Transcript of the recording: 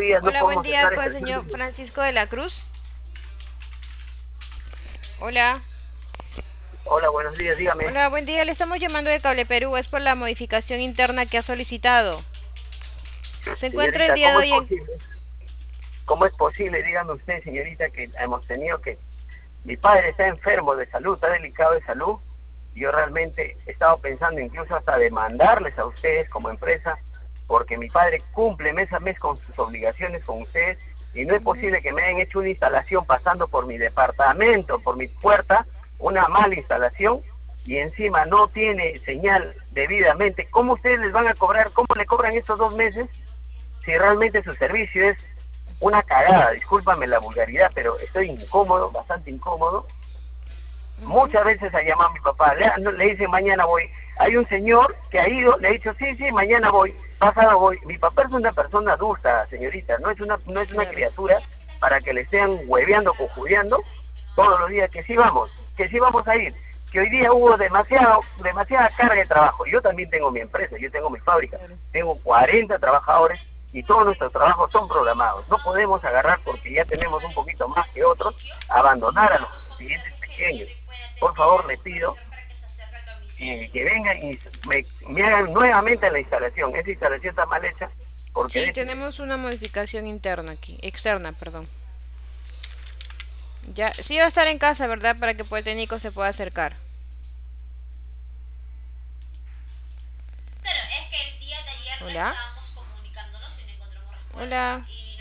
días, no Hola, buen podemos día estar con el este señor servicio. Francisco de la Cruz. Hola. Hola, buenos días, dígame. Hola, buen día. Le estamos llamando de Cable Perú. Es por la modificación interna que ha solicitado. Se encuentra el Señorita, día de ¿cómo es hoy en... posible? ¿Cómo es posible? Dígame usted, señorita, que hemos tenido que... Mi padre está enfermo de salud, está delicado de salud. Yo realmente he estado pensando incluso hasta demandarles a ustedes como empresa, porque mi padre cumple mes a mes con sus obligaciones con ustedes, y no es Ujú. posible que me hayan hecho una instalación pasando por mi departamento, por mi puerta, una mala instalación, y encima no tiene señal debidamente. ¿Cómo ustedes les van a cobrar? ¿Cómo le cobran estos 2 meses si realmente su servicio es una cagada? Discúlpame la vulgaridad, pero estoy incómodo, bastante incómodo. Ujú. Muchas veces ha llamado a mi papá, le dice mañana voy. Hay un señor que ha ido, le ha dicho sí, sí, mañana voy, pasado voy. Mi papá es una persona adulta, señorita, no es una Claro. criatura para que le estén hueveando, cojudeando todos los días, que sí vamos a ir, que hoy día hubo demasiada carga de trabajo. Yo también tengo mi empresa, yo tengo mi fábrica, Claro. tengo 40 trabajadores y todos nuestros trabajos son programados. No podemos agarrar porque ya tenemos un poquito más que otros, abandonar a los clientes pequeños. Por favor, le pido que vengan y me hagan nuevamente la instalación. Esa instalación está mal hecha porque Sí, tenemos una modificación interna aquí, externa, perdón. Ya, sí va a estar en casa, ¿verdad? Para que el técnico se pueda acercar. Hola. Hola.